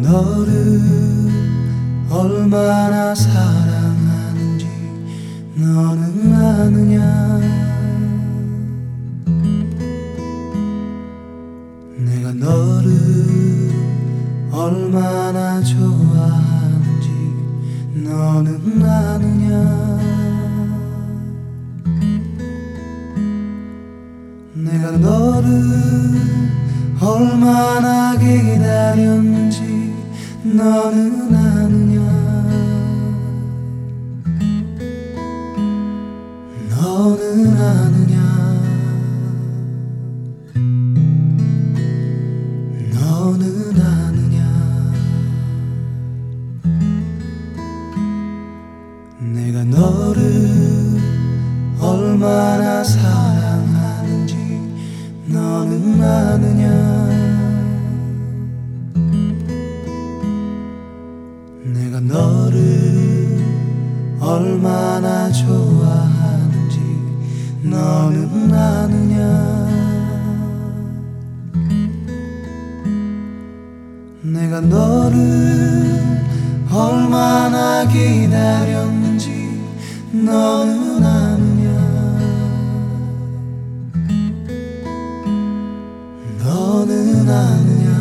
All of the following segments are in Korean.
너를 얼마나 사랑하는지 너는 아느냐. 내가 너를 얼마나 좋아하는지 너는 아느냐. 내가 너를 얼마나 기다렸는지 너는 아느냐. 너는 아느냐. 너는 아느냐. 내가 너를 얼마나 사랑하는지 너는 아느냐. 내가 너를 얼마나 좋아하는지 너는 아느냐. 내가 너를 얼마나 기다렸는지 너는 아느냐. 너는 아느냐.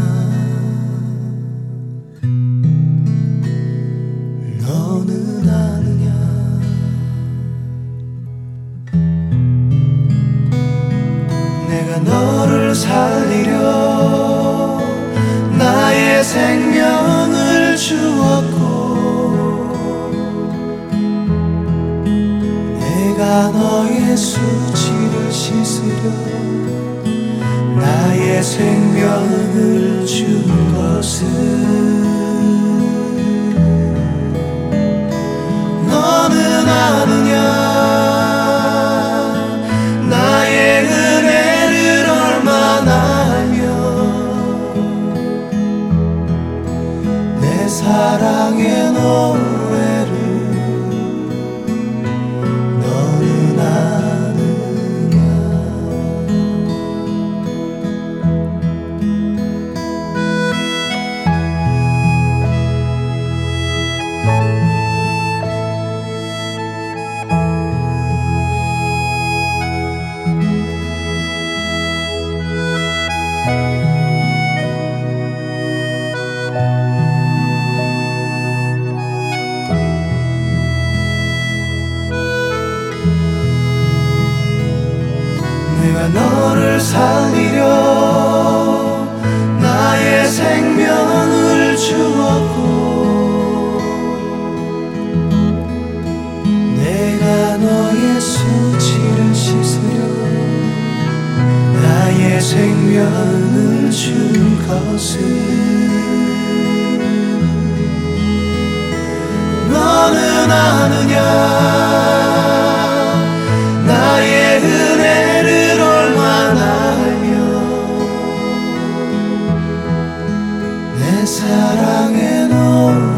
너는 아느냐. 내가 너를 살리려 나의 생명을 주었고, 내가 너의 수치를 씻으려 나의 생명을 준 것은 너는 아느냐. 나의 은혜를 얼마나 알며 내 사랑의 노래를 너는 아느냐. 내가 너를 살리려 나의 생명을 주었고, 내가 너의 수치를 씻으려 나의 생명을 준 것은 너는 아느냐. 나의 은혜를 얼마나 알며 내 사랑의 노래